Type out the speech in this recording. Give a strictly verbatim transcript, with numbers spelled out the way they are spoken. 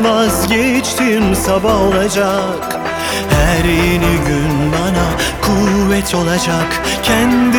Vazgeçtim, sabah olacak. Her yeni gün bana kuvvet olacak. Kendi